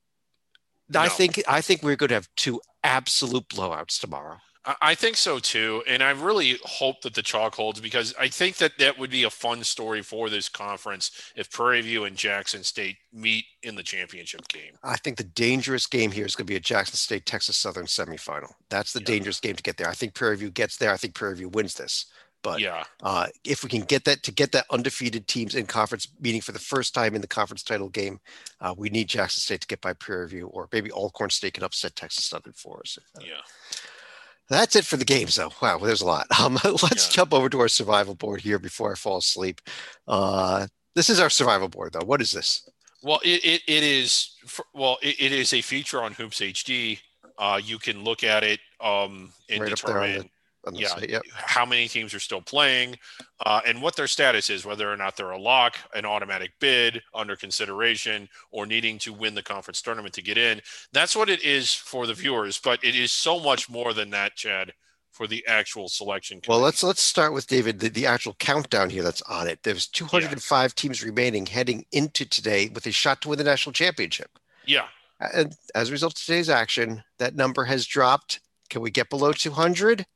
No. I think I think we're going to have two absolute blowouts tomorrow. I think so too, and I really hope that the chalk holds, because I think that that would be a fun story for this conference if Prairie View and Jackson State meet in the championship game. I think the dangerous game here is going to be a Jackson State Texas Southern semifinal. That's the Yeah. dangerous game to get there. I think Prairie View gets there. I think Prairie View wins this. But Yeah, uh, if we can get that to get that undefeated teams in conference meeting for the first time in the conference title game, uh, we need Jackson State to get by Prairie View, or maybe Alcorn State can upset Texas Southern for us. yeah. That's it for the games, though. Wow, there's a lot. Um, let's Yeah. jump over to our survival board here before I fall asleep. Uh, this is our survival board, though. What is this? Well, it, it, it is well, it, it is a feature on Hoops H D. Uh, you can look at it um, and Right up there on determine On the yeah, site, yep. how many teams are still playing, uh, and what their status is, whether or not they're a lock, an automatic bid, under consideration, or needing to win the conference tournament to get in. That's what it is for the viewers, but it is so much more than that, Chad, for the actual selection committee. Well, let's let's start with David, the, the actual countdown here that's on it. There's two hundred five yeah. teams remaining heading into today with a shot to win the national championship. Yeah. And as a result of today's action, that number has dropped. Can we get below two hundred?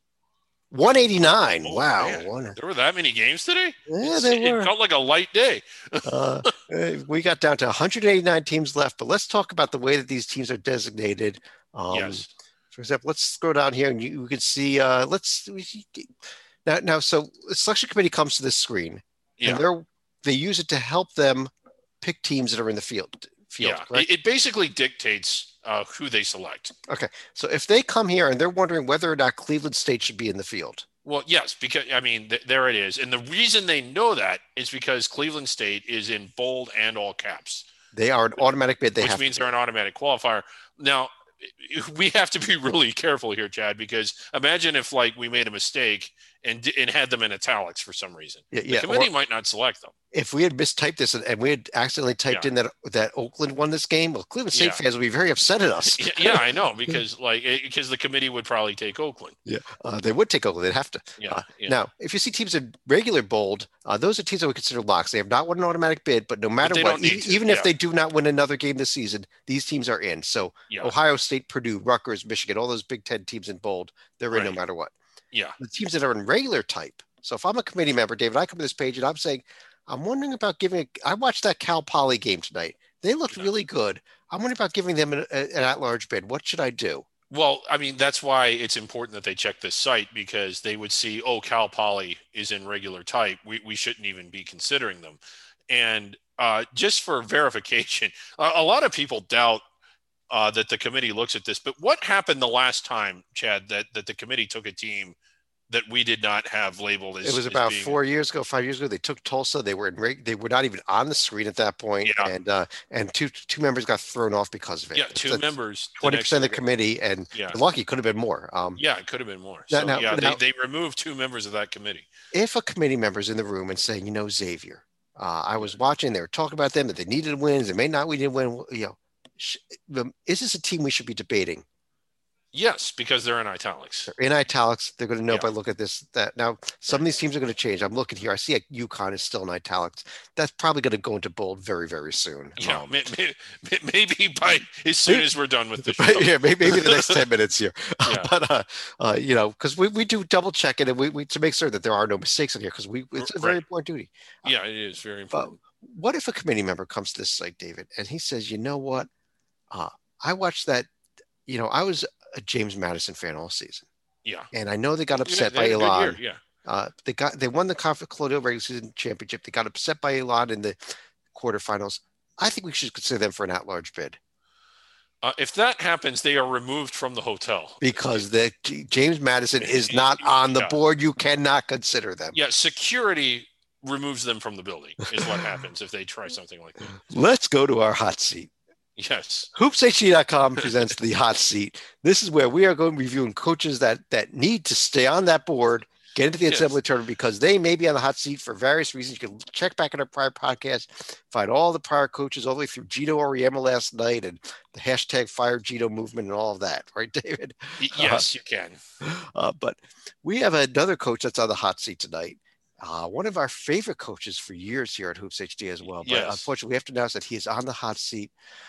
one eighty-nine. Oh, wow. Man. There were that many games today? Yeah, they it, were. It felt like a light day. uh, we got down to one hundred eighty-nine teams left, but let's talk about the way that these teams are designated. Um, yes. For example, let's scroll down here and you, you can see, uh, let's, now, now, so the selection committee comes to this screen yeah. and they're, they use it to help them pick teams that are in the field. field yeah, it, it basically dictates Uh, who they select. Okay. So if they come here and they're wondering whether or not Cleveland State should be in the field. Well, yes, because, I mean, th- there it is. And the reason they know that is because Cleveland State is in bold and all caps. They are an automatic bid. They which have means to. they're an automatic qualifier. Now, we have to be really careful here, Chad, because imagine if, like, we made a mistake and and had them in italics for some reason. Yeah, the yeah. committee Or, might not select them. if we had mistyped this and, and we had accidentally typed Yeah. in that that Oakland won this game, well, Cleveland State Yeah. fans would be very upset at us. Yeah, yeah, I know, because like because the committee would probably take Oakland. Yeah, uh, they would take Oakland. They'd have to. Yeah, Uh, yeah. Now, if you see teams in regular bold, uh, those are teams that we consider locks. They have not won an automatic bid, but no matter they what, don't need e- to, even yeah. if they do not win another game this season, these teams are in. So Yeah. Ohio State, Purdue, Rutgers, Michigan, all those Big Ten teams in bold, they're in no Right. matter what. Yeah. The teams that are in regular type. So if I'm a committee member, David, I come to this page and I'm saying, I'm wondering about giving. A, I watched that Cal Poly game tonight. They looked Yeah. really good. I'm wondering about giving them an, an at-large bid. What should I do? Well, I mean, that's why it's important that they check this site, because they would see, oh, Cal Poly is in regular type. We, we shouldn't even be considering them. And uh, just for verification, a, a lot of people doubt uh, that the committee looks at this. But what happened the last time, Chad, that, that the committee took a team that we did not have labeled as? It was as about being- four years ago, five years ago. They took Tulsa. They were in. reg- They were not even on the screen at that point, Yeah. and uh, and two two members got thrown off because of it. Yeah, two members. the Twenty next percent of the year. committee, and Yeah. lucky could have been more. Um, Yeah, it could have been more. Now- So, now- yeah, now- they, they removed two members of that committee. If a committee member's in the room and saying, you know, Xavier, uh, I was watching. They were talking about them that they needed wins. They may not. We didn't win. You know, sh- um, is this a team we should be debating? Yes, because they're in italics. They're in italics. They're going to know Yeah. by looking at this. That now, some of these teams are going to change. I'm looking here. I see a UConn is still in italics. That's probably going to go into bold very, very soon. Yeah, Um, may- may- may- maybe by as soon as we're done with the show. yeah, maybe, maybe the next ten minutes here. Yeah. But uh, uh, you know, because we, we do double check it and we, we to make sure that there are no mistakes in here because we it's a very Right. important duty. Yeah, it is very But important. what if a committee member comes to this site, David, and he says, you know what? Uh, I watched that. You know, I was a James Madison fan all season, Yeah. and I know they got Yeah, upset they by had a good Elon. year, Yeah. Uh, they got they won the Conference Colonial regular season championship. They got upset by Elon in the quarterfinals. I think we should consider them for an at-large bid. Uh, if that happens, they are removed from the hotel. because the James Madison is not on the Yeah. board. You cannot consider them. Yeah, security removes them from the building is what happens if they try something like that. Let's go to our hot seat. Yes. hoops h d dot com presents the hot seat. This is where we are going reviewing coaches that that need to stay on that board, get into the N C double A yes. tournament because they may be on the hot seat for various reasons. You can check back in our prior podcast, find all the prior coaches all the way through Gino Auriemma last night and the hashtag Fire Gino movement and all of that. Right, David? Yes, uh, you can. Uh, but we have another coach that's on the hot seat tonight. Uh, one of our favorite coaches for years here at Hoops H D as well. But yes. unfortunately, we have to announce that he is on the hot seat.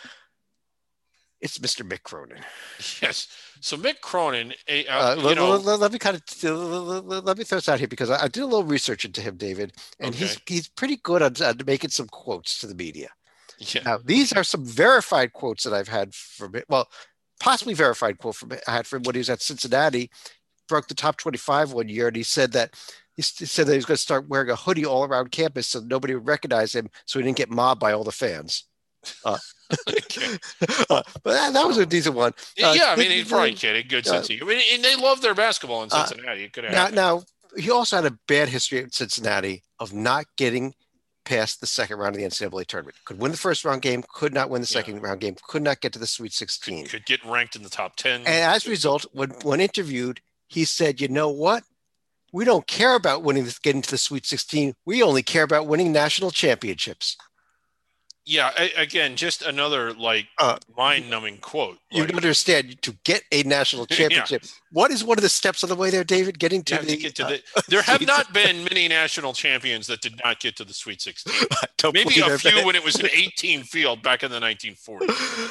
It's Mister Mick Cronin. Yes. So Mick Cronin, uh, uh, you let, know, let, let me kind of let, let me throw this out here because I, I did a little research into him, David, and okay. he's he's pretty good at uh, making some quotes to the media. Yeah. Now, these are some verified quotes that I've had from it. Well, possibly verified quote from I had from when he was at Cincinnati, broke the top twenty-five one year, and he said that he said that he was going to start wearing a hoodie all around campus so nobody would recognize him, so he didn't get mobbed by all the fans. Uh, okay. uh, but that, that was a decent one. Uh, yeah, I mean, he's probably kidding. Good sense. Uh, I mean, and they love their basketball in Cincinnati. It could have now, now, he also had a bad history at Cincinnati of not getting past the second round of the N C double A tournament. Could win the first round game, could not win the second yeah. round game, could not get to the Sweet sixteen. Could, could get ranked in the top ten. And as a result, when, when interviewed, he said, you know what? We don't care about winning, getting to the Sweet sixteen. We only care about winning national championships. Yeah, I, again, just another like uh, mind-numbing quote. You like, understand to get a national championship. Yeah. What is one of the steps on the way there, David? Getting to, the, to, get to the. Uh, there have not been many national champions that did not get to the Sweet sixteen. Maybe a few that. when it was an eighteen field back in the nineteen forties.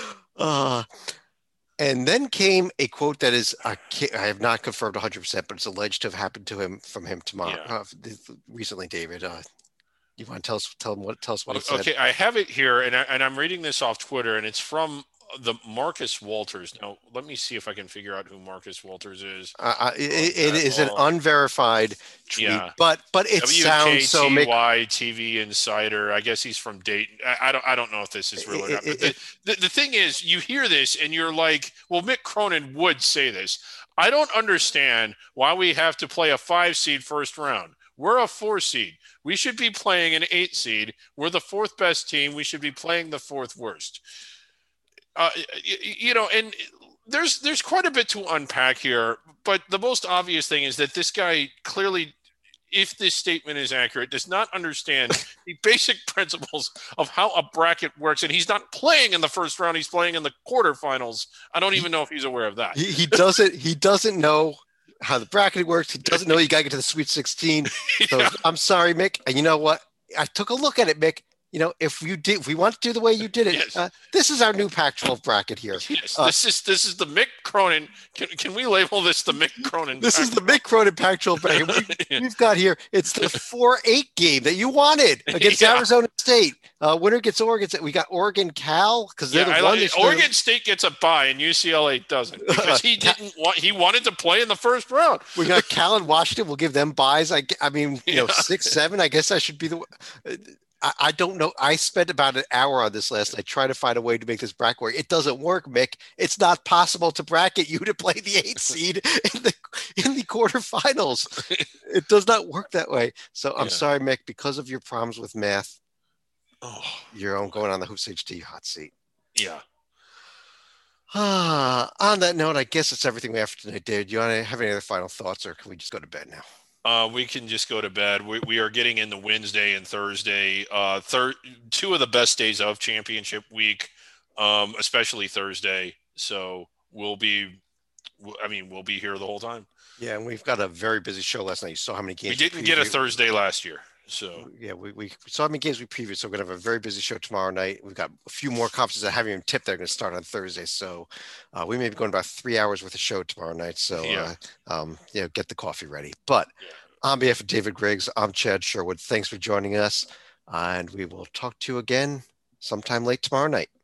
Uh, and then came a quote that is uh, I have not confirmed one hundred percent, but it's alleged to have happened to him from him tomorrow yeah. uh, recently, David. Uh, You want to tell us, tell them what, tell us what it said. Okay, I have it here, and, I, and I'm reading this off Twitter, and it's from the Marcus Walters. Now, let me see if I can figure out who Marcus Walters is. Uh, it, it is an unverified tweet, yeah. but but it sounds so. W K T Y T V Insider. I guess he's from Dayton. I, I don't I don't know if this is real or not. But the, the the thing is, you hear this, and you're like, well, Mick Cronin would say this. I don't understand why we have to play a five seed first round. We're a four seed. We should be playing an eight seed. We're the fourth best team. We should be playing the fourth worst. Uh, you, you know, and there's there's quite a bit to unpack here. But the most obvious thing is that this guy clearly, if this statement is accurate, does not understand the basic principles of how a bracket works. And he's not playing in the first round. He's playing in the quarterfinals. I don't even know if he's aware of that. He, he doesn't. He doesn't know how the bracketing works. He doesn't know you got to get to the Sweet sixteen. So yeah. I'm sorry, Mick. And you know what? I took a look at it, Mick. You know, if you did, if we want to do the way you did it, yes. uh, this is our new Pac twelve bracket here. Yes, uh, this is this is the Mick Cronin. Can, can we label this the Mick Cronin? This Pac- is the Mick Cronin Pac twelve bracket. We, yeah. We've got here. It's the four eight game that you wanted against yeah. Arizona State. Uh, winner gets Oregon. We got Oregon Cal because they're yeah, the one. Like, Oregon gonna... State gets a bye and U C L A doesn't because he didn't want. He wanted to play in the first round. We got Cal and Washington. We'll give them buys. I, I mean, you yeah. know, six seven. I guess I should be the. Uh, I don't know. I spent about an hour on this last night trying to find a way to make this bracket work. It doesn't work, Mick. It's not possible to bracket you to play the eighth seed in the in the quarterfinals. It does not work that way. So I'm yeah. sorry, Mick, because of your problems with math. Oh, you're going on the Hoops H D hot seat. Yeah. Ah, on that note, I guess that's everything we have for tonight, David. Do you want to have any other final thoughts, or can we just go to bed now? Uh, we can just go to bed. We we are getting into Wednesday and Thursday, uh, thir- two of the best days of championship week, um, especially Thursday. So we'll be, I mean, we'll be here the whole time. Yeah, and we've got a very busy show last night. You saw how many games we didn't we get a Thursday last year. So yeah, we, we saw how many games we previewed. So we're gonna have a very busy show tomorrow night. We've got a few more conferences that haven't even tipped. They're gonna start on Thursday. So uh, we may be going about three hours worth of show tomorrow night. So yeah, uh, um, you know, get the coffee ready. But yeah. On behalf of David Griggs, I'm Chad Sherwood. Thanks for joining us, and we will talk to you again sometime late tomorrow night.